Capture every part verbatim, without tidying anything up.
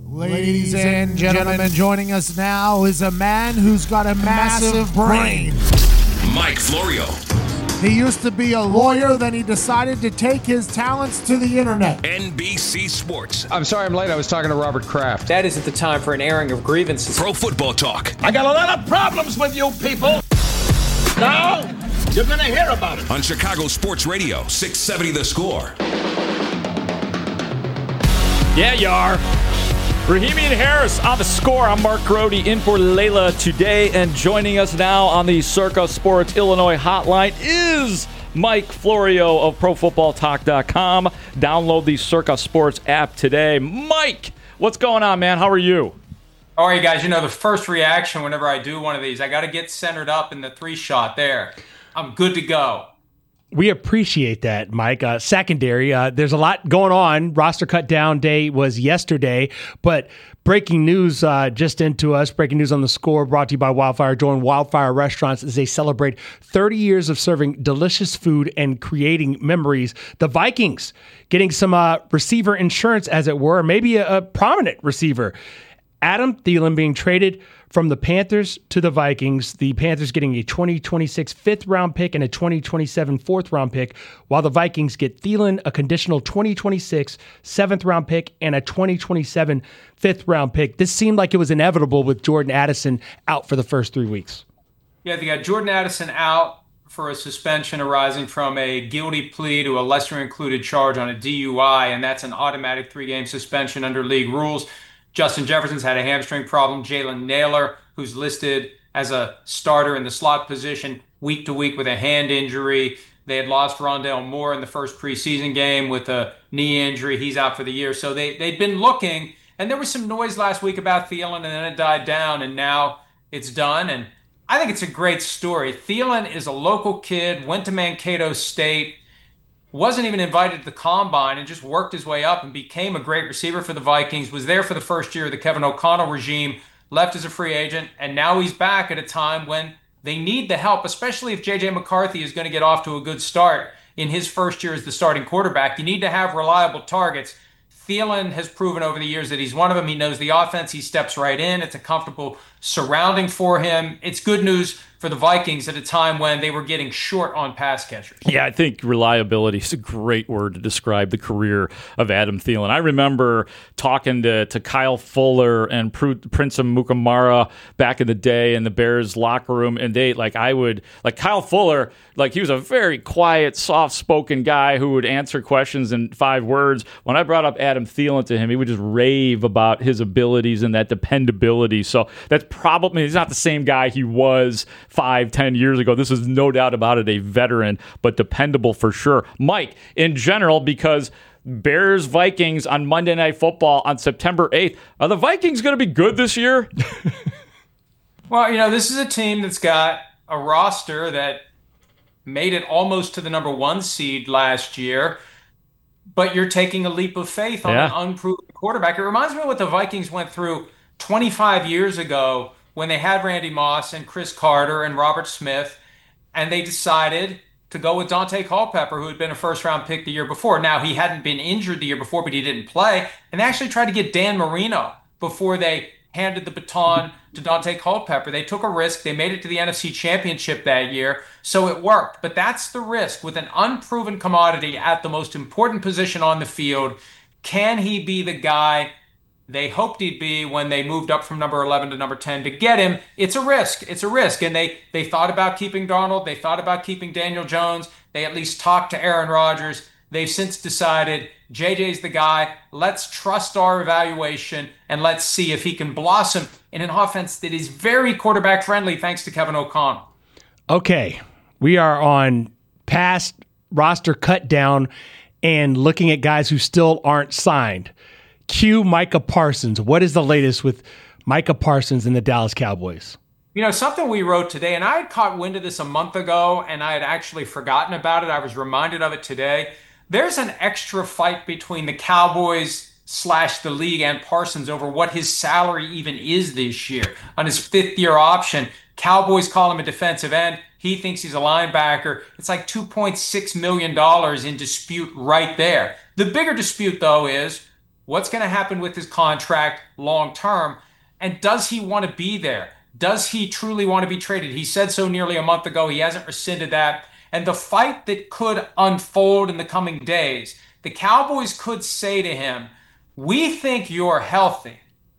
Ladies and gentlemen, joining us now is a man who's got a massive brain. Mike Florio. He used to be a lawyer, then he decided to take his talents to the internet. N B C Sports. I'm sorry I'm late. I was talking to Robert Kraft. That isn't the time for an airing of grievances. Pro Football Talk. I got a lot of problems with you people. Now, you're going to hear about it. On Chicago Sports Radio, six seventy The Score. Yeah, you are. Rahimi and Harris on The Score. I'm Mark Grody in for Layla today, and joining us now on the Circa Sports Illinois hotline is Mike Florio of Pro Football Talk dot com. Download the Circa Sports app today. Mike, what's going on, man? How are you? All right, guys, you know, the first reaction whenever I do one of these, I got to get centered up in the three shot there. I'm good to go. We appreciate that, Mike. Uh, secondary, uh, there's a lot going on. Roster cut down day was yesterday, but breaking news uh, just into us. Breaking news on The Score, brought to you by Wildfire. Join Wildfire Restaurants as they celebrate thirty years of serving delicious food and creating memories. The Vikings getting some uh, receiver insurance, as it were, maybe a, a prominent receiver. Adam Thielen being traded from the Panthers to the Vikings. The Panthers getting a twenty twenty-six fifth-round pick and a twenty twenty-seven fourth-round pick, while the Vikings get Thielen a conditional twenty twenty-six seventh-round pick and a twenty twenty-seven fifth-round pick. This seemed like it was inevitable with Jordan Addison out for the first three weeks. Yeah, they got Jordan Addison out for a suspension arising from a guilty plea to a lesser-included charge on a D U I, and that's an automatic three-game suspension under league rules. Justin Jefferson's had a hamstring problem. Jalen Naylor, who's listed as a starter in the slot position week to week with a hand injury. They had lost Rondale Moore in the first preseason game with a knee injury. He's out for the year. So they, they'd been looking, and there was some noise last week about Thielen, and then it died down, and now it's done. And I think it's a great story. Thielen is a local kid, went to Mankato State, wasn't even invited to the combine, and just worked his way up and became a great receiver for the Vikings, was there for the first year of the Kevin O'Connell regime, left as a free agent, and now he's back at a time when they need the help, especially if J J McCarthy is going to get off to a good start in his first year as the starting quarterback. You need to have reliable targets. Thielen has proven over the years that he's one of them. He knows the offense. He steps right in. It's a comfortable surrounding for him. It's good news for the Vikings at a time when they were getting short on pass catchers. Yeah, I think reliability is a great word to describe the career of Adam Thielen. I remember talking to, to Kyle Fuller and Prince Amukamara back in the day in the Bears locker room, and they, like, I would, like Kyle Fuller, like he was a very quiet, soft-spoken guy who would answer questions in five words. When I brought up Adam Thielen to him, he would just rave about his abilities and that dependability. So that's probably, he's not the same guy he was five, ten years ago. This is no doubt about it, a veteran, but dependable for sure. Mike, in general, because Bears Vikings on Monday Night Football on September eighth, are the Vikings going to be good this year? Well, you know, this is a team that's got a roster that made it almost to the number one seed last year, but you're taking a leap of faith on yeah. an unproven quarterback. It reminds me of what the Vikings went through twenty-five years ago when they had Randy Moss and Chris Carter and Robert Smith, and they decided to go with Dante Culpepper, who had been a first-round pick the year before. Now, he hadn't been injured the year before, but he didn't play, and they actually tried to get Dan Marino before they handed the baton to Dante Culpepper. They took a risk. They made it to the N F C Championship that year, so it worked. But that's the risk with an unproven commodity at the most important position on the field. Can he be the guy they hoped he'd be when they moved up from number eleven to number ten to get him? It's a risk. It's a risk. And they they thought about keeping Darnold. They thought about keeping Daniel Jones. They at least talked to Aaron Rodgers. They've since decided J J's the guy. Let's trust our evaluation and let's see if he can blossom in an offense that is very quarterback friendly thanks to Kevin O'Connell. Okay, we are on past roster cut down and looking at guys who still aren't signed. Cue Micah Parsons. What is the latest with Micah Parsons and the Dallas Cowboys? You know, something we wrote today, and I had caught wind of this a month ago, and I had actually forgotten about it. I was reminded of it today. There's an extra fight between the Cowboys slash the league and Parsons over what his salary even is this year. On his fifth-year option, Cowboys call him a defensive end. He thinks he's a linebacker. It's like two point six million dollars in dispute right there. The bigger dispute, though, is What's going to happen with his contract long term? And does he want to be there? Does he truly want to be traded? He said so nearly a month ago. He hasn't rescinded that. And the fight that could unfold in the coming days, the Cowboys could say to him, we think you're healthy.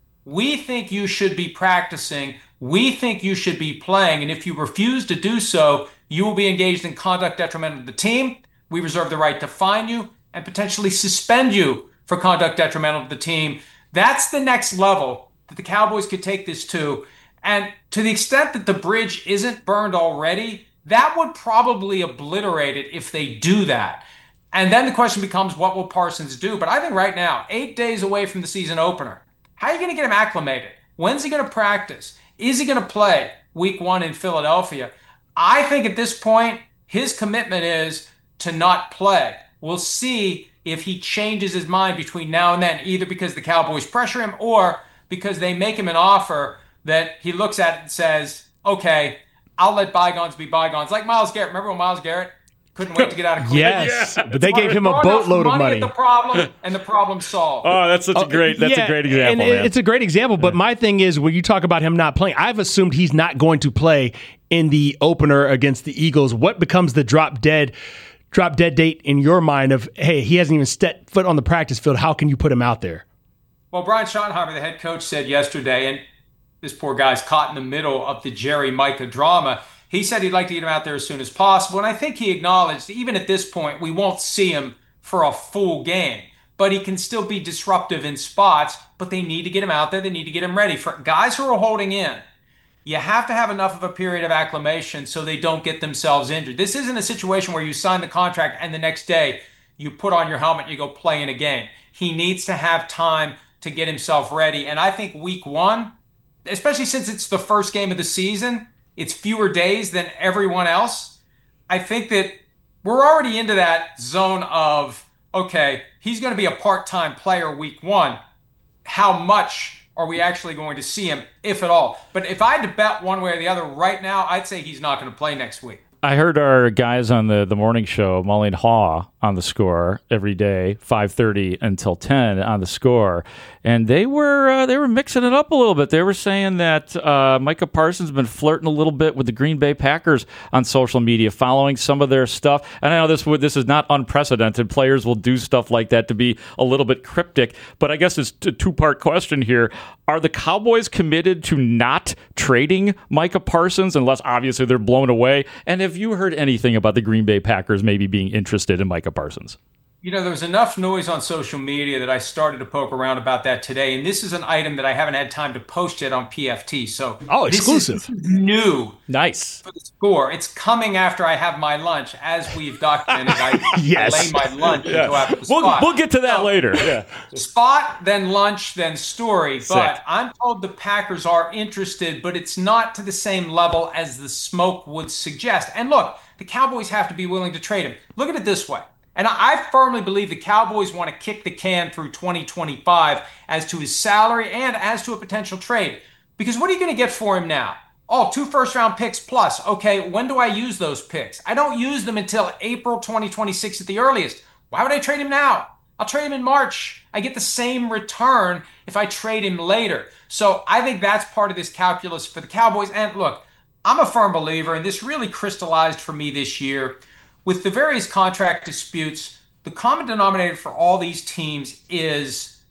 We think you should be practicing. We think you should be playing. And if you refuse to do so, you will be engaged in conduct detrimental to the team. We reserve the right to fine you and potentially suspend you for conduct detrimental to the team. That's the next level that the Cowboys could take this to. And to the extent that the bridge isn't burned already, that would probably obliterate it if they do that. And then the question becomes, what will Parsons do? But I think right now, eight days away from the season opener, how are you going to get him acclimated? When's he going to practice? Is he going to play week one in Philadelphia? I think at this point, his commitment is to not play. We'll see if he changes his mind between now and then, either because the Cowboys pressure him or because they make him an offer that he looks at and says, okay, I'll let bygones be bygones. Like Myles Garrett. Remember when Myles Garrett couldn't wait to get out of Cleveland? Yes, yeah. But they gave him a boatload of money. The problem and the problem solved. Oh, that's such a great. That's yeah, a great example. And man. It's a great example. But my thing is, when you talk about him not playing, I've assumed he's not going to play in the opener against the Eagles. What becomes the drop dead, drop dead date in your mind of, hey, he hasn't even stepped foot on the practice field. How can you put him out there? Well, Brian Schottenheimer, the head coach, said yesterday, and this poor guy's caught in the middle of the Jerry Micah drama. He said he'd like to get him out there as soon as possible. And I think he acknowledged, even at this point, we won't see him for a full game. But he can still be disruptive in spots, but they need to get him out there. They need to get him ready. For guys who are holding in, you have to have enough of a period of acclimation so they don't get themselves injured. This isn't a situation where you sign the contract and the next day you put on your helmet and you go play in a game. He needs to have time to get himself ready. And I think week one, especially since it's the first game of the season, it's fewer days than everyone else. I think that we're already into that zone of, okay, he's going to be a part-time player week one. How much are we actually going to see him, if at all? But if I had to bet one way or the other right now, I'd say he's not going to play next week. I heard our guys on the, the morning show, Mully and Haw, on the Score every day, five thirty until ten on the Score, and they were uh, they were mixing it up a little bit. They were saying that uh, Micah Parsons has been flirting a little bit with the Green Bay Packers on social media, following some of their stuff. And I know this this is not unprecedented. Players will do stuff like that to be a little bit cryptic. But I guess it's a two-part question here. Are the Cowboys committed to not trading Micah Parsons unless obviously they're blown away? And have you heard anything about the Green Bay Packers maybe being interested in Micah Parsons? You know, there was enough noise on social media that I started to poke around about that today. And this is an item that I haven't had time to post yet on P F T. So oh, exclusive. This is new. Nice. For the Score. It's coming after I have my lunch. As we've documented, I, yes. I lay my lunch yeah. and go after the we'll, spot. We'll get to that so, later. Yeah. Spot, then lunch, then story. Sick. But I'm told the Packers are interested, but it's not to the same level as the smoke would suggest. And look, the Cowboys have to be willing to trade him. Look at it this way. And I firmly believe the Cowboys want to kick the can through twenty twenty-five as to his salary and as to a potential trade. Because what are you going to get for him now? Oh, two first-round picks plus. Okay, when do I use those picks? I don't use them until April twenty twenty-six at the earliest. Why would I trade him now? I'll trade him in March. I get the same return if I trade him later. So I think that's part of this calculus for the Cowboys. And look, I'm a firm believer, and this really crystallized for me this year. With the various contract disputes, the common denominator for all these teams is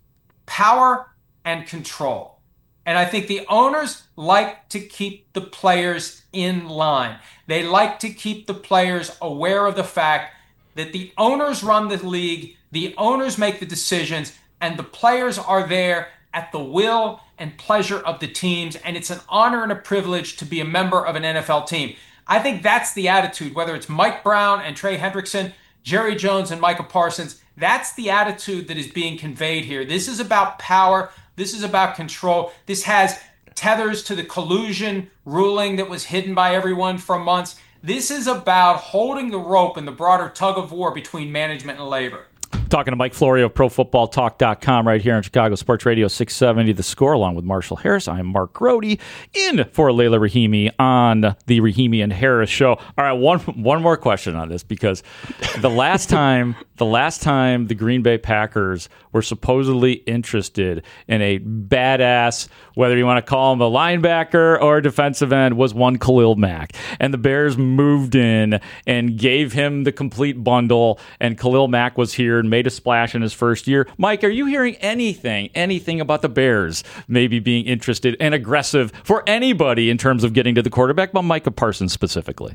power and control. And I think the owners like to keep the players in line. They like to keep the players aware of the fact that the owners run the league, the owners make the decisions, and the players are there at the will and pleasure of the teams. And it's an honor and a privilege to be a member of an N F L team. I think that's the attitude, whether it's Mike Brown and Trey Hendrickson, Jerry Jones and Micah Parsons. That's the attitude that is being conveyed here. This is about power. This is about control. This has tethers to the collusion ruling that was hidden by everyone for months. This is about holding the rope in the broader tug of war between management and labor. Talking to Mike Florio of Pro Football Talk dot com right here on Chicago Sports Radio six seventy The Score, along with Marshall Harris. I am Mark Grody, in for Leila Rahimi on the Rahimi and Harris Show. All right, one one more question on this, because the last time the last time the Green Bay Packers were supposedly interested in a badass, whether you want to call him a linebacker or a defensive end, was one Khalil Mack. And the Bears moved in and gave him the complete bundle, and Khalil Mack was here and made a splash in his first year. Mike, are you hearing anything, anything about the Bears maybe being interested and aggressive for anybody in terms of getting to the quarterback, but Micah Parsons specifically?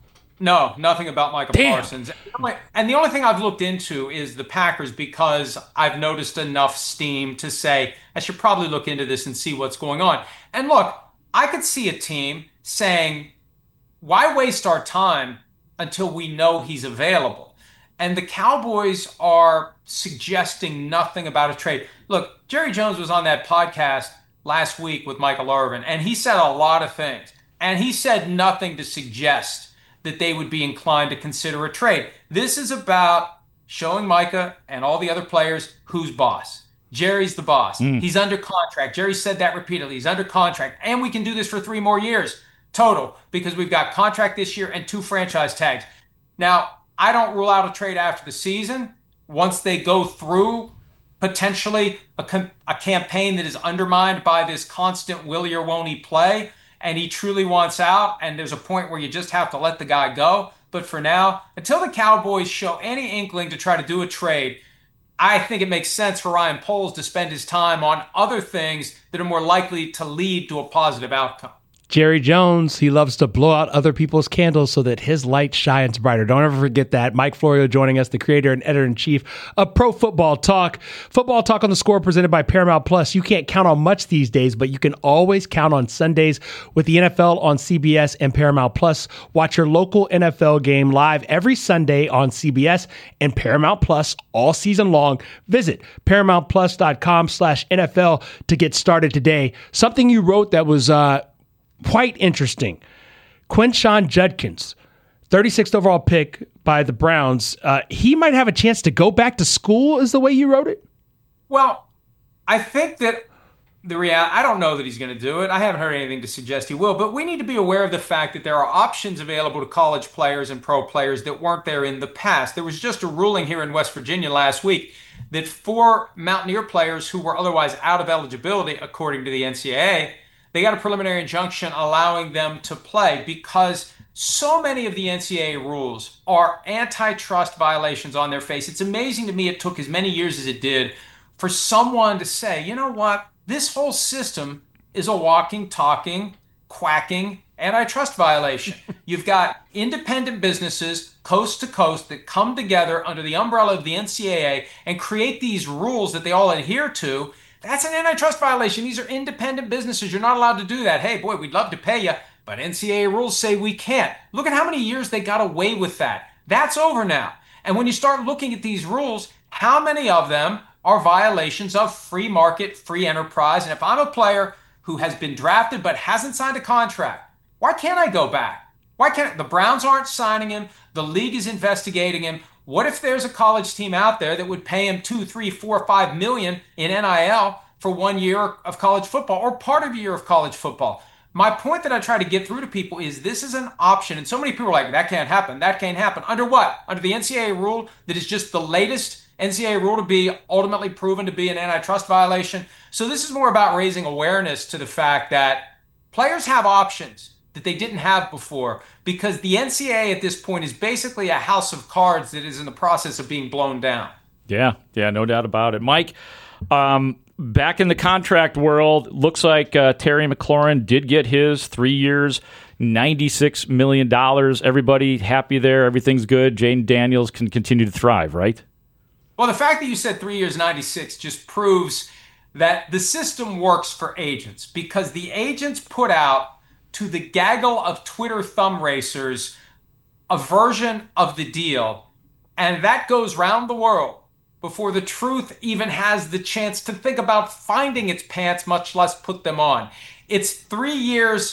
No, nothing about Micah Damn. Parsons. And the only thing I've looked into is the Packers, because I've noticed enough steam to say I should probably look into this and see what's going on. And look, I could see a team saying, why waste our time until we know he's available? And the Cowboys are suggesting nothing about a trade. Look, Jerry Jones was on that podcast last week with Michael Irvin, and he said a lot of things. And he said nothing to suggest that they would be inclined to consider a trade. This is about showing Micah and all the other players who's boss. Jerry's the boss. Mm. He's under contract. Jerry said that repeatedly. He's under contract. And we can do this for three more years total, because we've got contract this year and two franchise tags. Now, I don't rule out a trade after the season. Once they go through potentially a, com- a campaign that is undermined by this constant will he or won't he play, and he truly wants out, and there's a point where you just have to let the guy go. But for now, until the Cowboys show any inkling to try to do a trade, I think it makes sense for Ryan Poles to spend his time on other things that are more likely to lead to a positive outcome. Jerry Jones, he loves to blow out other people's candles so that his light shines brighter. Don't ever forget that. Mike Florio joining us, the creator and editor-in-chief of Pro Football Talk. Football Talk on the Score presented by Paramount Plus. You can't count on much these days, but you can always count on Sundays with the N F L on C B S and Paramount Plus. Watch your local N F L game live every Sunday on C B S and Paramount Plus all season long. Visit ParamountPlus.com slash NFL to get started today. Something you wrote that was... uh quite interesting. Quinshon Judkins, thirty-sixth overall pick by the Browns. Uh, he might have a chance to go back to school, is the way you wrote it? Well, I think that the reality, I don't know that he's going to do it. I haven't heard anything to suggest he will, but we need to be aware of the fact that there are options available to college players and pro players that weren't there in the past. There was just a ruling here in West Virginia last week that four Mountaineer players who were otherwise out of eligibility, according to the N C double A, they got a preliminary injunction allowing them to play, because so many of the N C double A rules are antitrust violations on their face. It's amazing to me it took as many years as it did for someone to say, you know what, this whole system is a walking, talking, quacking antitrust violation. You've got independent businesses coast to coast that come together under the umbrella of the N C double A and create these rules that they all adhere to. That's an antitrust violation. These are independent businesses. You're not allowed to do that. Hey, boy, we'd love to pay you, but N C double A rules say we can't. Look at how many years they got away with that. That's over now. And when you start looking at these rules, how many of them are violations of free market, free enterprise? And if I'm a player who has been drafted but hasn't signed a contract, why can't I go back? Why can't the Browns aren't signing him? The league is investigating him. What if there's a college team out there that would pay him two, three, four, five million in N I L for one year of college football or part of a year of college football? My point that I try to get through to people is this is an option. And so many people are like, that can't happen. That can't happen. Under what? Under the N C double A rule that is just the latest N C double A rule to be ultimately proven to be an antitrust violation. So this is more about raising awareness to the fact that players have options that they didn't have before, because the N C double A at this point is basically a house of cards that is in the process of being blown down. Yeah, yeah, no doubt about it. Mike, um, back in the contract world, looks like uh, Terry McLaurin did get his three years, ninety-six million dollars. Everybody happy there. Everything's good. Jane Daniels can continue to thrive, right? Well, the fact that you said three years, ninety-six just proves that the system works for agents, because the agents put out to the gaggle of Twitter thumb racers a version of the deal, and that goes round the world before the truth even has the chance to think about finding its pants, much less put them on. It's three years,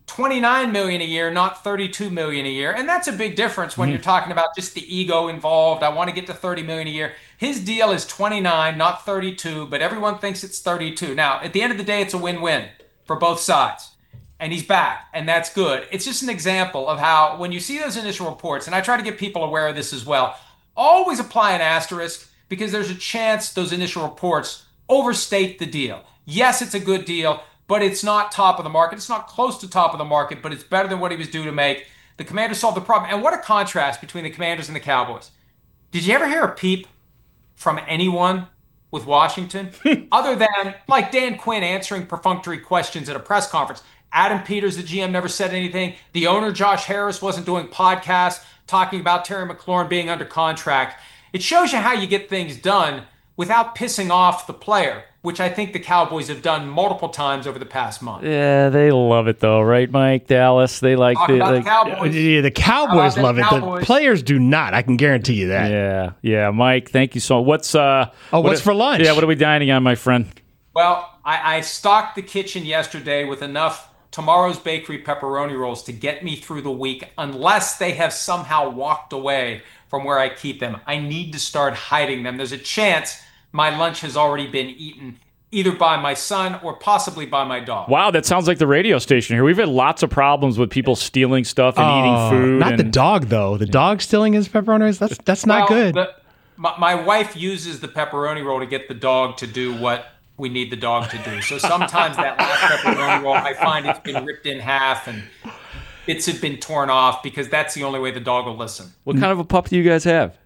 twenty-nine million dollars a year, not thirty-two million dollars a year. And that's a big difference when mm-hmm. you're talking about just the ego involved. I want to get to thirty million dollars a year. His deal is twenty-nine, not thirty-two, but everyone thinks it's thirty-two. Now, at the end of the day, it's a win-win for both sides. And he's back, and that's good. It's just an example of how when you see those initial reports, and I try to get people aware of this as well, always apply an asterisk because there's a chance those initial reports overstate the deal. Yes, it's a good deal, but it's not top of the market. It's not close to top of the market, but it's better than what he was due to make. The Commanders solved the problem. And what a contrast between the Commanders and the Cowboys. Did you ever hear a peep from anyone with Washington other than like Dan Quinn answering perfunctory questions at a press conference? Adam Peters, the G M, never said anything. The owner, Josh Harris, wasn't doing podcasts talking about Terry McLaurin being under contract. It shows you how you get things done without pissing off the player, which I think the Cowboys have done multiple times over the past month. Yeah, they love it though, right, Mike Dallas? They like Talk the, about like, the Cowboys. Yeah, the Cowboys love Cowboys? it. The players do not. I can guarantee you that. Yeah, yeah, Mike. Thank you so much. What's uh? Oh, what what's are, for lunch? Yeah, what are we dining on, my friend? Well, I, I stocked the kitchen yesterday with enough Tomorrow's Bakery pepperoni rolls to get me through the week, unless they have somehow walked away from where I keep them. I need to start hiding them. There's a chance my lunch has already been eaten, either by my son or possibly by my dog. Wow, that sounds like the radio station here. We've had lots of problems with people stealing stuff and oh, eating food. Not and... the dog, though. The dog stealing his pepperonis? That's that's not well, good. The, my, my wife uses the pepperoni roll to get the dog to do what we need the dog to do. So sometimes that last pepperoni roll, I find it's been ripped in half and bits have been torn off because that's the only way the dog will listen. What kind of a pup do you guys have?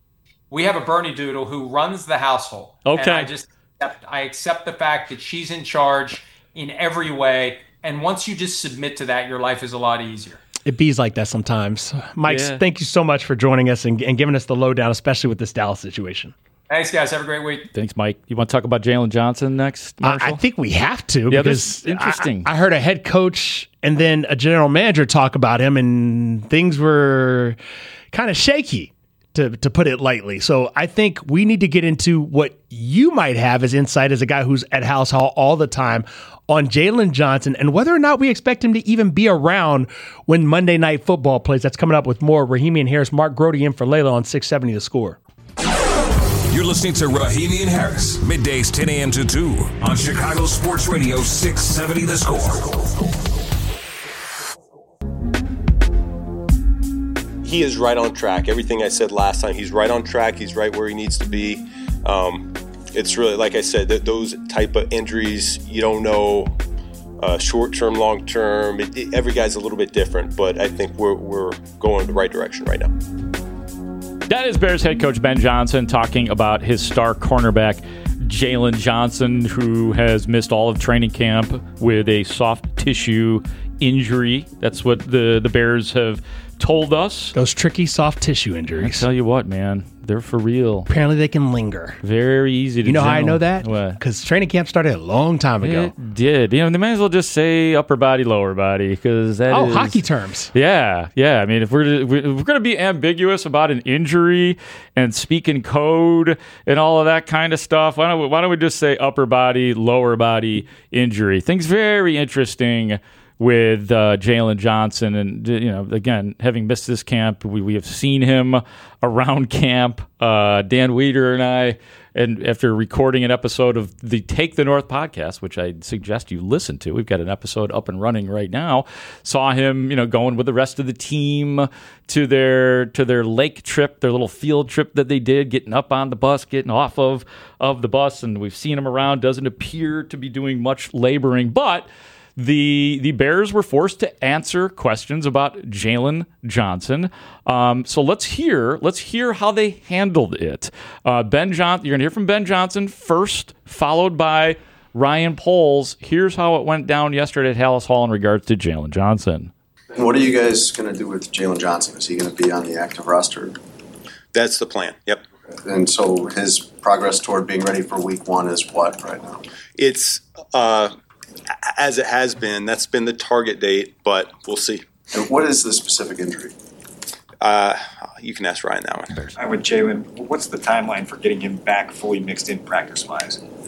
We have a Bernie Doodle who runs the household. Okay. And I just accept, I accept the fact that she's in charge in every way. And once you just submit to that, your life is a lot easier. It bees like that sometimes. Mike, Yeah. thank you so much for joining us and, and giving us the lowdown, especially with this Dallas situation. Thanks, guys. Have a great week. Thanks, Mike. You want to talk about Jalen Johnson next, I, Marshall? I think we have to Yeah, because that's interesting. I, I heard a head coach and then a general manager talk about him, and things were kind of shaky, to to put it lightly. So I think we need to get into what you might have as insight as a guy who's at House Hall all the time on Jalen Johnson and whether or not we expect him to even be around when Monday Night Football plays. That's coming up with more Rahimi and Harris. Mark Grody in for Layla on six seventy The Score. You're listening to Rahimi and Harris, middays ten a.m. to two on Chicago Sports Radio six seventy The Score. He is right on track. Everything I said last time, he's right on track. He's right where he needs to be. Um, it's really, like I said, that those type of injuries, you don't know uh, short-term, long-term. It, it, every guy's a little bit different, but I think we're we're going in the right direction right now. That is Bears head coach Ben Johnson talking about his star cornerback, Jalen Johnson, who has missed all of training camp with a soft tissue injury. That's what the, the Bears have told us. Those tricky soft tissue I injuries. tell you what, man, they're for real. Apparently they can linger. Very easy to You know how I gel. know that? What? Because training camp started a long time ago. It did. You know, they might as well just say upper body, lower body, because that Oh, is- hockey terms. Yeah, yeah. I mean, if we're if we're going to be ambiguous about an injury and speak in code and all of that kind of stuff, why don't we, why don't we just say upper body, lower body injury? Things very interesting with uh, Jalen Johnson, and you know, again, having missed this camp, we, we have seen him around camp. Uh, Dan Weider and I, and after recording an episode of the Take the North podcast, which I suggest you listen to, we've got an episode up and running right now. Saw him, you know, going with the rest of the team to their to their lake trip, their little field trip that they did, getting up on the bus, getting off of of the bus, and we've seen him around. Doesn't appear to be doing much laboring, but The the Bears were forced to answer questions about Jalen Johnson. Um, so let's hear let's hear how they handled it. Uh, Ben Johnson, you're gonna hear from Ben Johnson first, followed by Ryan Poles. Here's how it went down yesterday at Halas Hall in regards to Jalen Johnson. What are you guys gonna do with Jalen Johnson? Is he gonna be on the active roster? That's the plan. Yep. And so his progress toward being ready for week one is what right now? It's uh, as it has been. That's been the target date, but we'll see. And what is the specific injury? Uh, you can ask Ryan that one. I'm with Jalen. What's the timeline for getting him back fully mixed in practice-wise?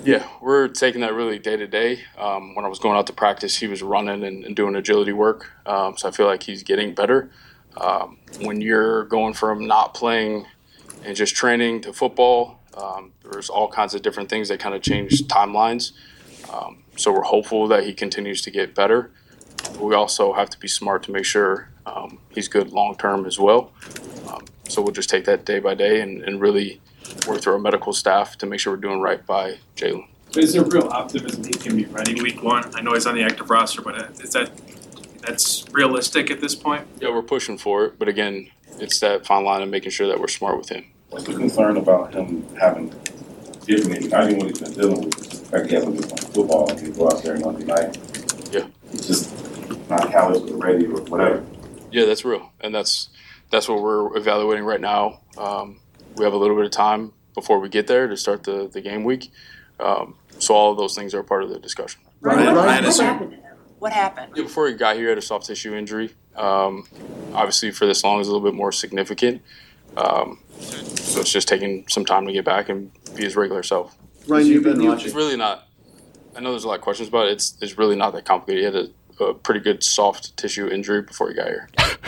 Yeah, we're taking that really day to day. Um, when I was going out to practice, he was running and, and doing agility work. Um, so I feel like he's getting better. Um, when you're going from not playing and just training to football, um, there's all kinds of different things that kind of change timelines. Um, so we're hopeful that he continues to get better. We also have to be smart to make sure um, he's good long term as well. Um, so we'll just take that day by day and, and really work through our medical staff to make sure we're doing right by Jalen. Is there real optimism he can be ready week one? I know he's on the active roster, but is that that's realistic at this point? Yeah, we're pushing for it, but again, it's that fine line of making sure that we're smart with him. What's the concern about him having different, not even what he's been dealing with, just the fact he hasn't been playing football and he go out there Monday night? Yeah. He's just not callous or ready or whatever. Yeah, that's real, and that's that's what we're evaluating right now. Um, we have a little bit of time before we get there to start the, the game week. Um, so all of those things are part of the discussion. Ryan, Ryan, what happened to him? What happened? Yeah, before he got here, he had a soft tissue injury. Um, obviously, for this long, is a little bit more significant. Um, so it's just taking some time to get back and be his regular self. Ryan, you've been watching. It's really not. I know there's a lot of questions about it. It's it's really not that complicated. He had a, a pretty good soft tissue injury before he got here.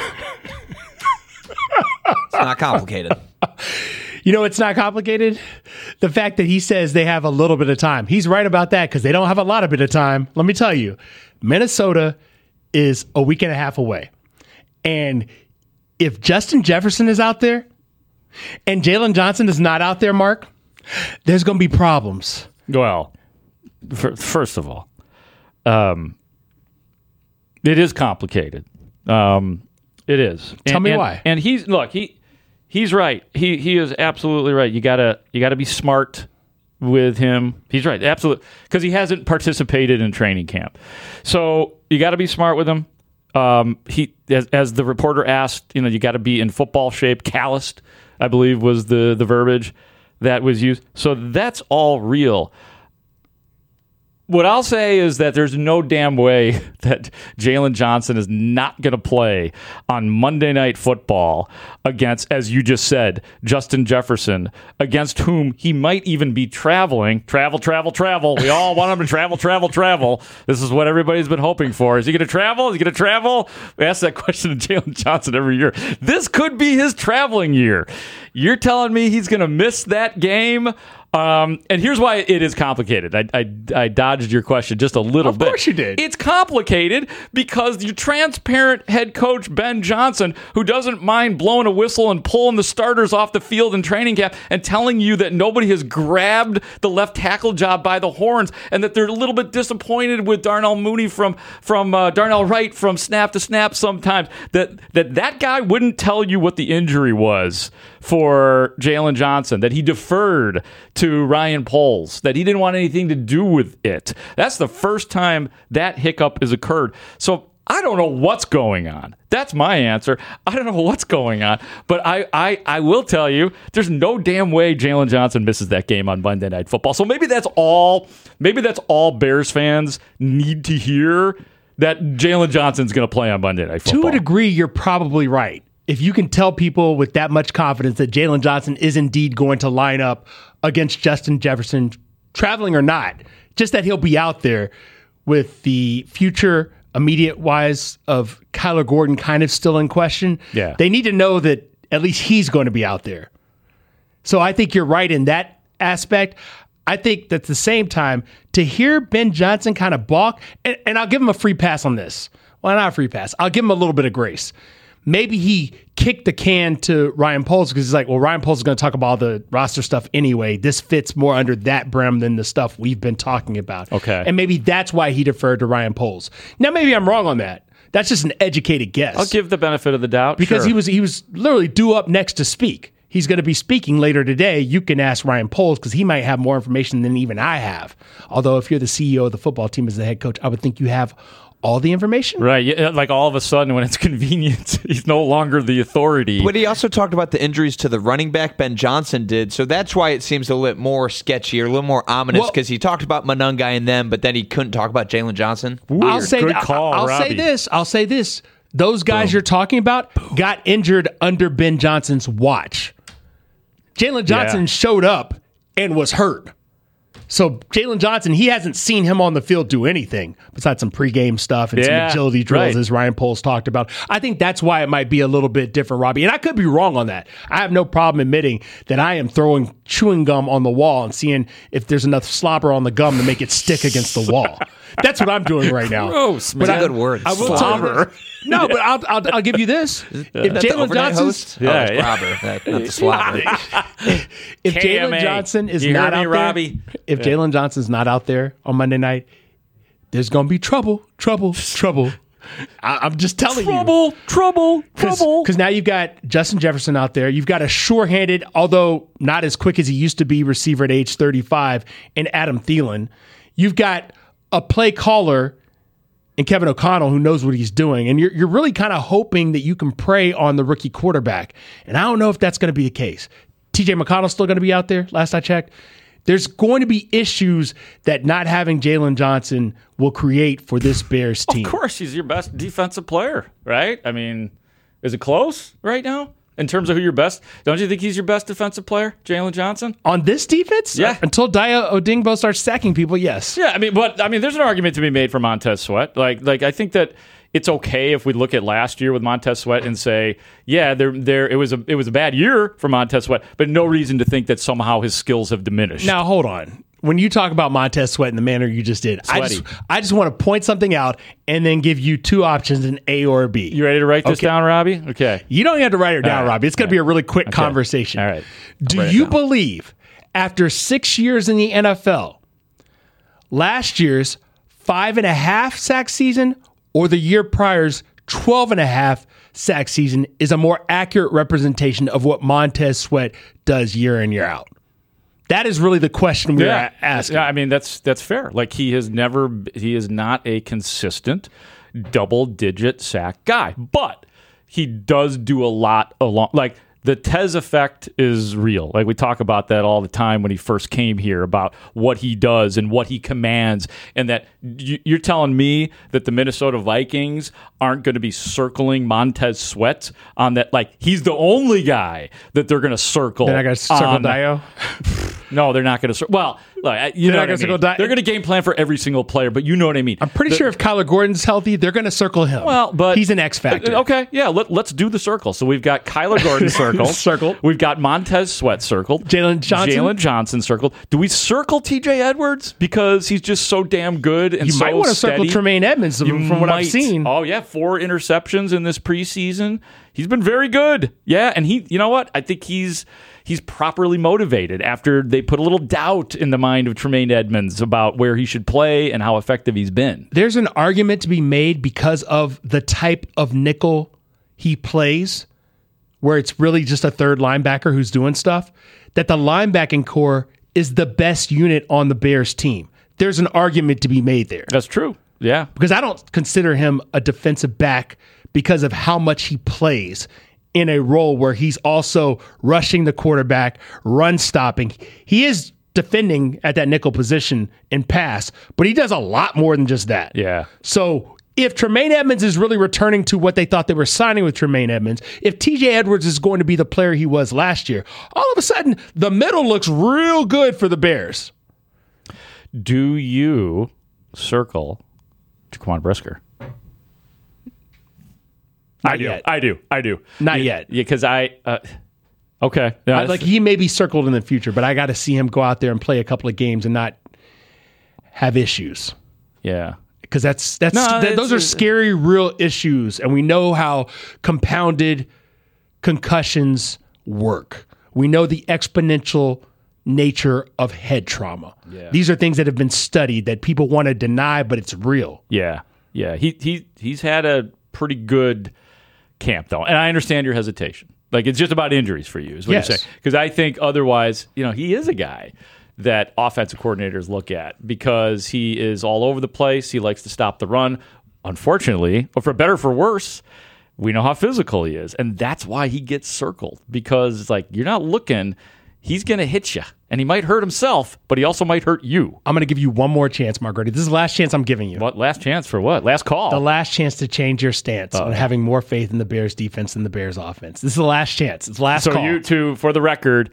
It's not complicated. You know, it's not complicated. The fact that he says they have a little bit of time. He's right about that because they don't have a lot of bit of time. Let me tell you, Minnesota is a week and a half away. And if Justin Jefferson is out there and Jalen Johnson is not out there, Mark, there's going to be problems. Well, for, first of all, um, it is complicated. Um, it is. Tell and, me and, why. And he's look he. He's right. He he is absolutely right. You gotta you gotta be smart with him. He's right, absolutely, because he hasn't participated in training camp. So you got to be smart with him. Um, he as, as the reporter asked, you know, you got to be in football shape. Calloused, I believe, was the the verbiage that was used. So that's all real. What I'll say is that there's no damn way that Jalen Johnson is not going to play on Monday Night Football against, as you just said, Justin Jefferson, against whom he might even be traveling. Travel, travel, travel. We all want him to travel, travel, travel. This is what everybody's been hoping for. Is he going to travel? Is he going to travel? We ask that question to Jalen Johnson every year. This could be his traveling year. You're telling me he's going to miss that game? Um, and here's why it is complicated. I, I, I dodged your question just a little of bit. Of course you did. It's complicated because your transparent head coach, Ben Johnson, who doesn't mind blowing a whistle and pulling the starters off the field in training camp and telling you that nobody has grabbed the left tackle job by the horns and that they're a little bit disappointed with Darnell Mooney from, from uh, Darnell Wright from snap to snap sometimes, that, that that guy wouldn't tell you what the injury was for Jalen Johnson, that he deferred to Ryan Poles, that he didn't want anything to do with it. That's the first time that hiccup has occurred. So I don't know what's going on. That's my answer. I don't know what's going on. But I, I, I will tell you, there's no damn way Jalen Johnson misses that game on Monday Night Football. So maybe that's all, maybe that's all Bears fans need to hear, that Jalen Johnson's going to play on Monday Night Football. To a degree, you're probably right. If you can tell people with that much confidence that Jalen Johnson is indeed going to line up against Justin Jefferson, traveling or not, just that he'll be out there with the future immediate wise of Kyler Gordon kind of still in question. Yeah. They need to know that at least he's going to be out there. So I think you're right in that aspect. I think that at the same time, to hear Ben Johnson kind of balk, and, and I'll give him a free pass on this. Well, not a free pass. I'll give him a little bit of grace. Maybe he kicked the can to Ryan Poles because he's like, well, Ryan Poles is going to talk about all the roster stuff anyway. This fits more under that brim than the stuff we've been talking about. Okay. And maybe that's why he deferred to Ryan Poles. Now, maybe I'm wrong on that. That's just an educated guess. I'll give the benefit of the doubt. Because sure. he was he was literally due up next to speak. He's going to be speaking later today. You can ask Ryan Poles because he might have more information than even I have. Although if you're the C E O of the football team as the head coach, I would think you have all the information. Right. Yeah, like all of a sudden when it's convenient, he's no longer the authority. But he also talked about the injuries to the running back, Ben Johnson did. So that's why it seems a little more sketchy or a little more ominous because well, he talked about Monungai and them, but then he couldn't talk about Jalen Johnson. Weird. I'll say, Good call, I'll, I'll say this. I'll say this. Those guys Boom. You're talking about Boom. Got injured under Ben Johnson's watch. Jalen Johnson yeah. showed up and was hurt. So Jalen Johnson, he hasn't seen him on the field do anything besides some pregame stuff and Yeah, some agility drills, right. as Ryan Poles talked about. I think that's why it might be a little bit different, Robbie. And I could be wrong on that. I have no problem admitting that I am throwing chewing gum on the wall and seeing if there's enough slobber on the gum to make it stick against the wall. That's what I'm doing right now. Gross, But That's I- a good word. I will tell you Slobber. this. No, but I'll, I'll, I'll give you this. If That's the Jalen overnight Johnson's host? Yeah, oh, it's yeah. Robert, that- not the slobber. if K M A. Jalen Johnson is You not heard me, out there, Robbie? if Jalen Johnson's not out there on Monday night, there's going to be trouble, trouble, trouble. I, I'm just telling Trouble, you. trouble, trouble. Because now you've got Justin Jefferson out there. You've got a sure-handed, although not as quick as he used to be, receiver at age thirty-five in Adam Thielen. You've got a play caller in Kevin O'Connell who knows what he's doing. And you're, you're really kind of hoping that you can prey on the rookie quarterback. And I don't know if that's going to be the case. T J McConnell's still going to be out there, last I checked. There's going to be issues that not having Jalen Johnson will create for this Bears team. Of course, he's your best defensive player, right? I mean, is it close right now in terms of who your best? Don't you think he's your best defensive player, Jalen Johnson? On this defense? Yeah. Uh, until Daya Odingbo starts sacking people, yes. Yeah, I mean, but I mean, there's an argument to be made for Montez Sweat. Like, like I think that it's okay if we look at last year with Montez Sweat and say, yeah, there, there, it was a, it was a bad year for Montez Sweat, but no reason to think that somehow his skills have diminished. Now, hold on. When you talk about Montez Sweat in the manner you just did, I just, I just want to point something out and then give you two options, an A or a B. You ready to write this Okay. down, Robbie? Okay. You don't have to write it down, All right. Robbie. It's going to be a really quick conversation. All right. Do write it you down. believe after six years in the N F L, last year's five and a half sack season or the year prior's twelve and a half sack season is a more accurate representation of what Montez Sweat does year in, year out? That is really the question we're Yeah, a- asking. Yeah, I mean that's that's fair. Like he has never, he is not a consistent double-digit sack guy, but he does do a lot along. Like the Tez effect is real. Like we talk about that all the time when he first came here about what he does and what he commands, and that you- you're telling me that the Minnesota Vikings aren't going to be circling Montez Sweat on that. Like he's the only guy that they're going to circle. They're not going to circle on- Dio? No, they're not going to. Well, like, you They're know not what I gonna mean. circle Di- They're going to game plan for every single player, but you know what I mean. I'm pretty The- sure if Kyler Gordon's healthy, they're going to circle him. Well, but he's an X factor. Okay, yeah. Let, let's do the circle. So we've got Kyler Gordon circled. Circled. We've got Montez Sweat circled. Jalen Johnson? Jalen Johnson circled. Do we circle T J Edwards because he's just so damn good and You so might want to circle steady? Tremaine Edmonds You from what I've might. seen. Oh yeah, four interceptions in this preseason. He's been very good. Yeah, and he, you know what? I think he's he's properly motivated after they put a little doubt in the mind of Tremaine Edmonds about where he should play and how effective he's been. There's an argument to be made because of the type of nickel he plays, where it's really just a third linebacker who's doing stuff, that the linebacking core is the best unit on the Bears team. There's an argument to be made there. That's true. Yeah. Because I don't consider him a defensive back because of how much he plays in a role where he's also rushing the quarterback, run stopping. He is defending at that nickel position in pass, but he does a lot more than just that. Yeah. So if Tremaine Edmonds is really returning to what they thought they were signing with Tremaine Edmonds, if T J Edwards is going to be the player he was last year, all of a sudden the middle looks real good for the Bears. Do you circle Jaquan Brisker? Not I do. yet. I do. I do. Not yeah, yet. Yeah, because I. Uh, okay. Yeah, I- like he may be circled in the future, but I got to see him go out there and play a couple of games and not have issues. yeah. Because that's that's No, th- those are it's- scary, real issues, and we know how compounded concussions work. We know the exponential nature of head trauma. Yeah. These are things that have been studied that people want to deny, but it's real. Yeah. Yeah. He he he's had a pretty good camp though, and I understand your hesitation. Like it's just about injuries for you, is what Yes. you're saying. Because I think otherwise, you know, he is a guy that offensive coordinators look at because he is all over the place. He likes to stop the run. Unfortunately, or for better or for worse, we know how physical he is, and that's why he gets circled. Because it's like you're not looking, he's going to hit you, and he might hurt himself, but he also might hurt you. I'm going to give you one more chance, Margaret. This is the last chance I'm giving you. What last chance for what? Last call. The last chance to change your stance Uh-oh. on having more faith in the Bears defense than the Bears offense. This is the last chance. It's the last so call. you two, for the record,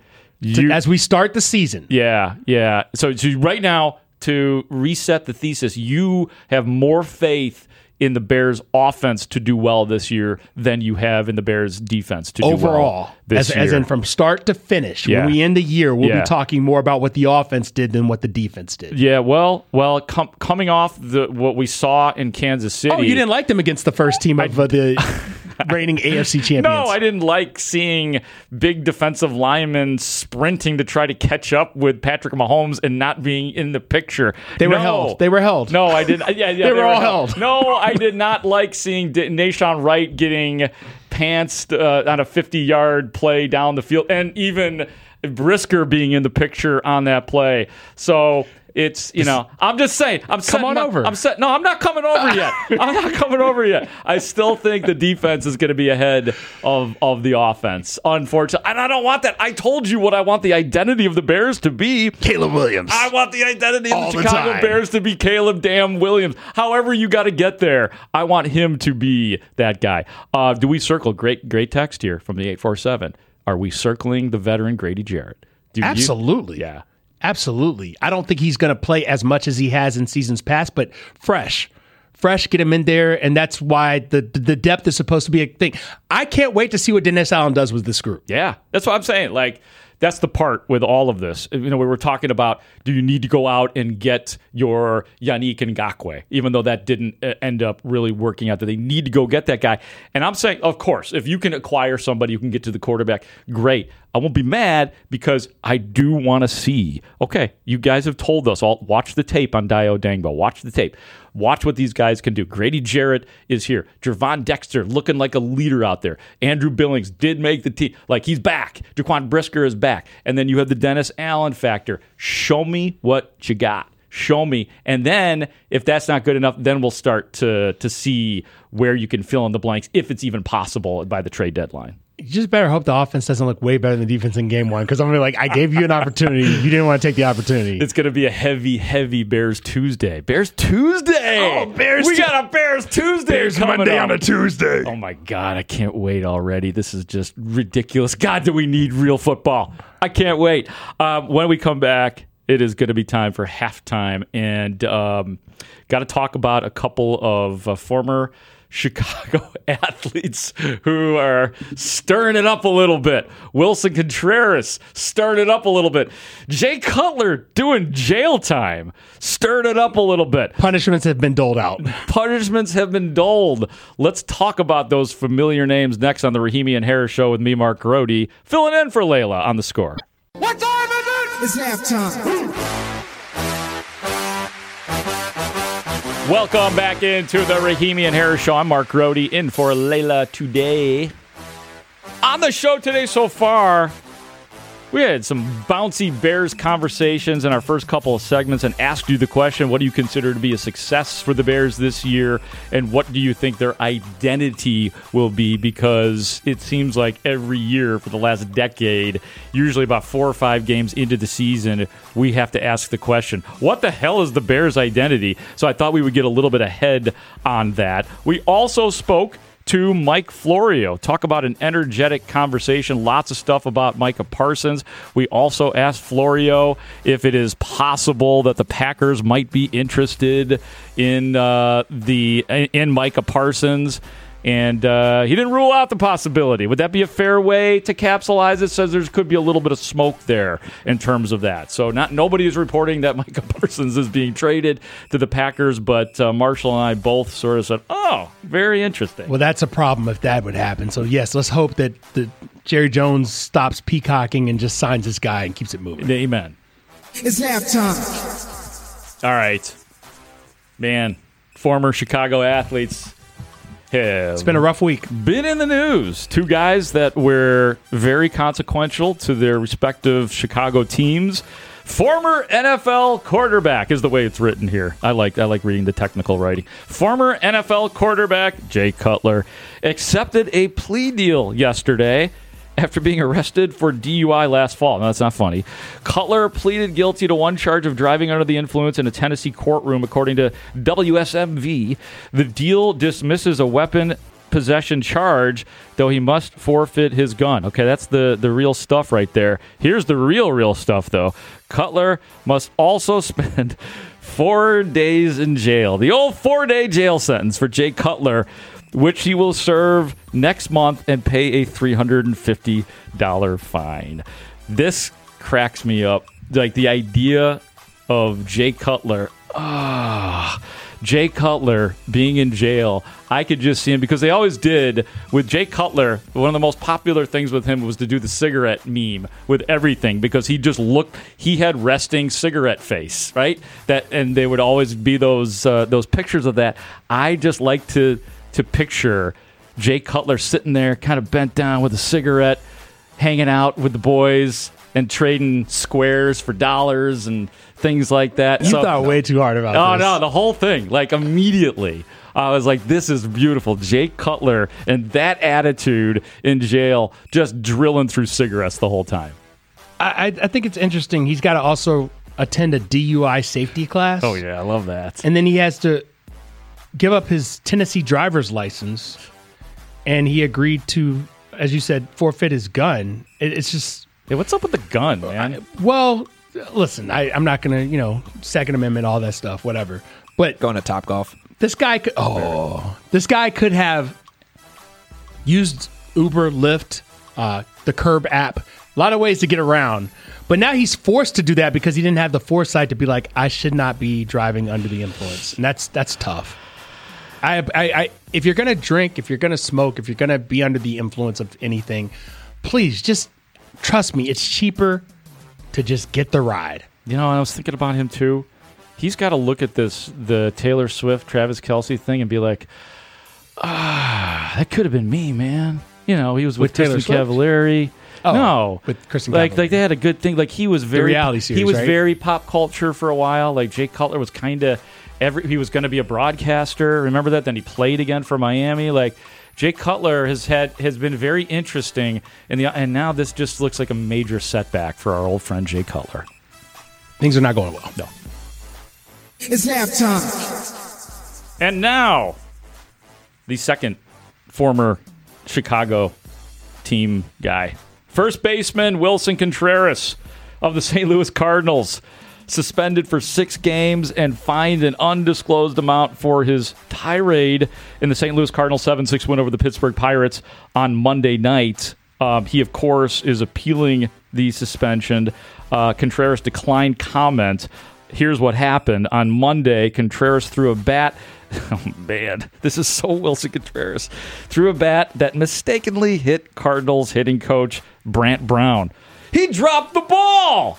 You, as we start the season. Yeah, yeah. So, so right now, to reset the thesis, you have more faith in the Bears offense to do well this year than you have in the Bears defense to do overall well this as, year. as in from start to finish. Yeah. When we end the year, we'll Yeah. be talking more about what the offense did than what the defense did. Yeah, well, well, com- coming off the what we saw in Kansas City. Oh, you didn't like them against the first team of uh, the reigning A F C champions. No, I didn't like seeing big defensive linemen sprinting to try to catch up with Patrick Mahomes and not being in the picture. They were no. held. They were held. No, I didn't. Yeah, yeah, they, they were, were all held. held. No, I did not like seeing D- Nashawn Wright getting pantsed uh, on a fifty-yard play down the field, and even Brisker being in the picture on that play. So it's, you know, I'm just saying. I'm Come on my, over. I'm set. No, I'm not coming over yet. I'm not coming over yet. I still think the defense is going to be ahead of, of the offense, unfortunately. And I don't want that. I told you what I want the identity of the Bears to be. Caleb Williams. I want the identity All of the the Chicago time. Bears to be Caleb damn Williams. However you got to get there, I want him to be that guy. Uh, do we circle? Great, great text here from the eight four seven. Are we circling the veteran Grady Jarrett? Do you- Absolutely. yeah. Absolutely. I don't think he's going to play as much as he has in seasons past, but fresh. Fresh, get him in there, and that's why the the depth is supposed to be a thing. I can't wait to see what Dennis Allen does with this group. Yeah, that's what I'm saying. Like, that's the part with all of this. You know, we were talking about, do you need to go out and get your Yannick Ngakoue, even though that didn't uh, end up really working out, that they need to go get that guy. And I'm saying, of course, if you can acquire somebody who can get to the quarterback, great. I won't be mad because I do want to see, okay, you guys have told us, all watch the tape on Dio Dangbo. Watch the tape. Watch what these guys can do. Grady Jarrett is here. Jervon Dexter looking like a leader out there. Andrew Billings did make the team. Like, he's back. Jaquan Brisker is back. And then you have the Dennis Allen factor. Show me what you got. Show me. And then, if that's not good enough, then we'll start to to see where you can fill in the blanks, if it's even possible by the trade deadline. You just better hope the offense doesn't look way better than the defense in game one, because I'm going to be like, I gave you an opportunity. You didn't want to take the opportunity. It's going to be a heavy, heavy Bears Tuesday. Bears Tuesday! Oh, Bears We Tu- got a Bears Tuesday Bears coming Monday up. on a Tuesday. Oh, my God. I can't wait already. This is just ridiculous. God, do we need real football. I can't wait. Um, when we come back, it is going to be time for halftime. And um, got to talk about a couple of uh, former Chicago athletes who are stirring it up a little bit. Wilson Contreras stirring it up a little bit. Jay Cutler doing jail time, stirring it up a little bit. Punishments have been doled out. Punishments have been doled. Let's talk about those familiar names next on the Rahimi and Harris Show with me, Mark Grody, filling in for Layla on The Score. What time is it? It's halftime. Welcome back into the Rahimi and Harris Show. I'm Mark Grody, in for Layla today. On the show today so far, we had some bouncy Bears conversations in our first couple of segments and asked you the question, what do you consider to be a success for the Bears this year, and what do you think their identity will be? Because it seems like every year for the last decade, usually about four or five games into the season, we have to ask the question, what the hell is the Bears' identity? So I thought we would get a little bit ahead on that. We also spoke to Mike Florio. Talk about an energetic conversation. Lots of stuff about Micah Parsons. We also asked Florio if it is possible that the Packers might be interested in uh, the in Micah Parsons. And uh, he didn't rule out the possibility. Would that be a fair way to capsulize it? Says there could be a little bit of smoke there in terms of that. So not nobody is reporting that Micah Parsons is being traded to the Packers, but uh, Marshall and I both sort of said, oh, very interesting. Well, that's a problem if that would happen. So, yes, let's hope that the Jerry Jones stops peacocking and just signs this guy and keeps it moving. Amen. It's halftime. All right. Man, former Chicago athletes. It's been a rough week. Been in the news. Two guys that were very consequential to their respective Chicago teams. Former N F L quarterback is the way it's written here. I like I like reading the technical writing. Former N F L quarterback Jay Cutler accepted a plea deal yesterday after being arrested for D U I last fall. No, that's not funny. Cutler pleaded guilty to one charge of driving under the influence in a Tennessee courtroom, according to W S M V. The deal dismisses a weapon possession charge, though he must forfeit his gun. Okay, that's the, the real stuff right there. Here's the real, real stuff, though. Cutler must also spend four days in jail. The old four-day jail sentence for Jay Cutler, which he will serve next month and pay a three hundred fifty dollars fine. This cracks me up. Like, the idea of Jay Cutler. Ah... Jay Cutler being in jail, I could just see him, because they always did with Jay Cutler. One of the most popular things with him was to do the cigarette meme with everything, because he just looked, he had resting cigarette face, right? That, and they would always be those uh, those pictures of that. I just like to to picture Jay Cutler sitting there, kind of bent down with a cigarette, hanging out with the boys and trading squares for dollars and things like that. You so, thought way too hard about oh, this. Oh, no, the whole thing. Like, immediately, I was like, this is beautiful. Jay Cutler and that attitude in jail, just drilling through cigarettes the whole time. I, I think it's interesting. He's got to also attend a D U I safety class. Oh, yeah, I love that. And then he has to give up his Tennessee driver's license, and he agreed to, as you said, forfeit his gun. It, it's just... Yeah, what's up with the gun, man? I, well... Listen, I, I'm not going to, you know, Second Amendment, all that stuff, whatever. But going to Topgolf. This guy could, oh, this guy could have used Uber, Lyft, uh, the Curb app, a lot of ways to get around. But now he's forced to do that because he didn't have the foresight to be like, I should not be driving under the influence. And that's that's tough. I, I, I if you're going to drink, if you're going to smoke, if you're going to be under the influence of anything, please just trust me. It's cheaper to just get the ride. You know, I was thinking about him too. He's got to look at this, the Taylor Swift, Travis Kelce thing, and be like, ah, that could have been me, man. You know, he was with, with Kristen Cavallari. Oh, no, with Kristen like, Cavallari. like they had a good thing. Like he was very the reality series. He was right? very pop culture for a while. Like Jay Cutler was kind of every. He was going to be a broadcaster. Remember that? Then he played again for Miami. Like. Jay Cutler has had has been very interesting, in the, and now this just looks like a major setback for our old friend Jay Cutler. Things are not going well. No. It's halftime. And now, the second former Chicago team guy. First baseman Wilson Contreras of the Saint Louis Cardinals. Suspended for six games and fined an undisclosed amount for his tirade in the Saint Louis Cardinals seven six win over the Pittsburgh Pirates on Monday night. Um, he, of course, is appealing the suspension. Uh, Contreras declined comment. Here's what happened. On Monday, Contreras threw a bat. Oh, man. This is so Wilson Contreras. Threw a bat that mistakenly hit Cardinals hitting coach Brant Brown. He dropped the ball!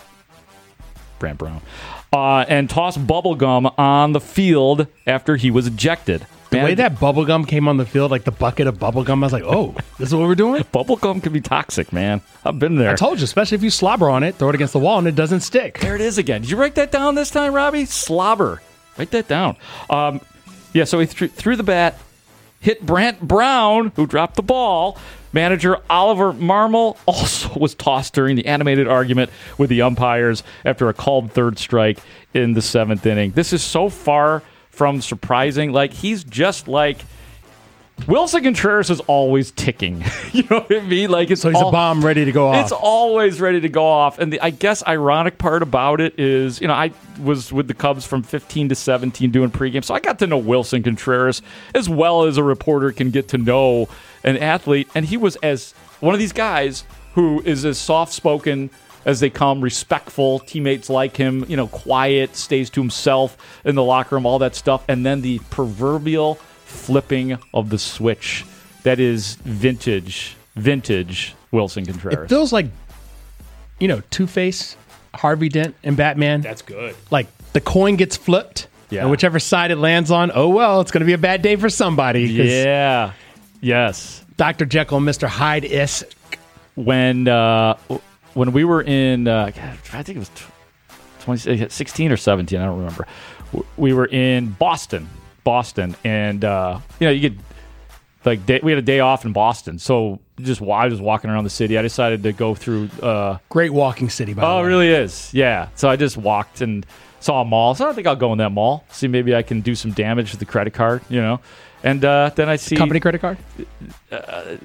Brant Brown, uh, and tossed bubblegum on the field after he was ejected. The Man, way that bubblegum came on the field, like the bucket of bubblegum, I was like, oh, this is what we're doing? Bubblegum can be toxic, man. I've been there. I told you, especially if you slobber on it, throw it against the wall, and it doesn't stick. There it is again. Did you write that down this time, Robbie? Slobber. Write that down. Um, yeah, so he th- threw the bat, hit Brant Brown, who dropped the ball. Manager Oliver Marmol also was tossed during the animated argument with the umpires after a called third strike in the seventh inning. This is so far from surprising. Like, he's just like... Wilson Contreras is always ticking. You know what I mean? Like it's so he's all, a bomb ready to go off. It's always ready to go off. And the, I guess ironic part about it is, you know, I was with the Cubs from fifteen to seventeen doing pregame, so I got to know Wilson Contreras as well as a reporter can get to know an athlete. And he was as one of these guys who is as soft-spoken as they come, respectful, teammates like him, you know, quiet, stays to himself in the locker room, all that stuff. And then the proverbial flipping of the switch. That is vintage, vintage Wilson Contreras. It feels like, you know, Two-Face, Harvey Dent, and Batman. That's good. Like, the coin gets flipped, yeah. and whichever side it lands on, oh, well, it's going to be a bad day for somebody. Yeah. Yes. Doctor Jekyll and Mister Hyde-esque. When, uh, when we were in, uh, I think it was twenty sixteen or seventeen, I don't remember. We were in Boston. Boston, and uh, you know, you get like day, we had a day off in Boston, so just I was walking around the city. I decided to go through. Uh, Great walking city, by the oh, way. it really is, yeah. So I just walked and saw a mall. So I think I'll go in that mall. See, maybe I can do some damage with the credit card, you know. And uh, then I see company credit card. Uh,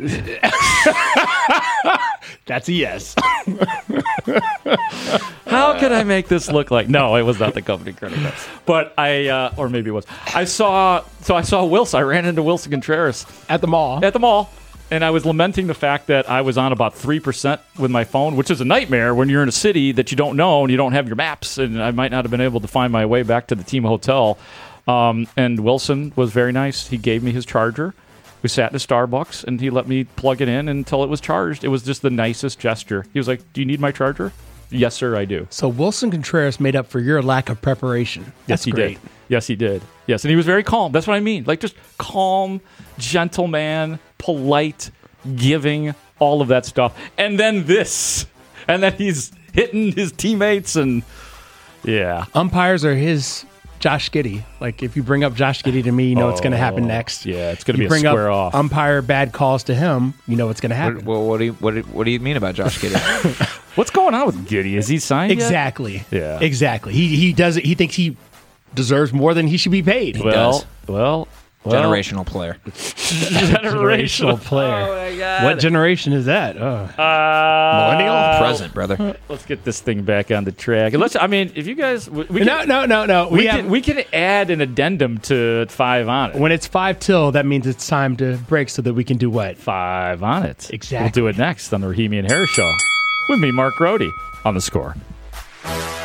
That's a yes. How could I make this look like? No, it was not the company credit card. But I, uh, or maybe it was. I saw. So I saw Wilson. I ran into Wilson Contreras at the mall. At the mall. And I was lamenting the fact that I was on about three percent with my phone, which is a nightmare when you're in a city that you don't know and you don't have your maps. And I might not have been able to find my way back to the team hotel. Um, and Wilson was very nice. He gave me his charger. We sat in a Starbucks, and he let me plug it in until it was charged. It was just the nicest gesture. He was like, do you need my charger? Yes, sir, I do. So Wilson Contreras made up for your lack of preparation. That's yes, he great. did. Yes, he did. Yes, and he was very calm. That's what I mean. Like, just calm, gentleman, polite, giving, all of that stuff. And then this. And then he's hitting his teammates, and yeah. Umpires are his Josh Giddey. Like, if you bring up Josh Giddey to me, you know what's going to happen next. Yeah, it's going to You be a bring square up off. umpire bad calls to him, you know what's going to happen. Well, what do you what do, what do you mean about Josh Giddey? What's going on with Giddey? Is he signed yet? Exactly. Yeah. Exactly. He he does it. He thinks he deserves more than he should be paid. He well, does. well, well, Generational player. generational player. Oh my God. What generation is that? Oh. Uh, Millennial, present, brother. Let's get this thing back on the track. And let's. I mean, if you guys, we, we no, can, no, no, no. We, We, can have, we can add an addendum to five on it. when it's five till, that means it's time to break so that we can do what? Five on it. Exactly. We'll do it next on the Rahimi and Harris Show with me, Mark Grody, on The Score.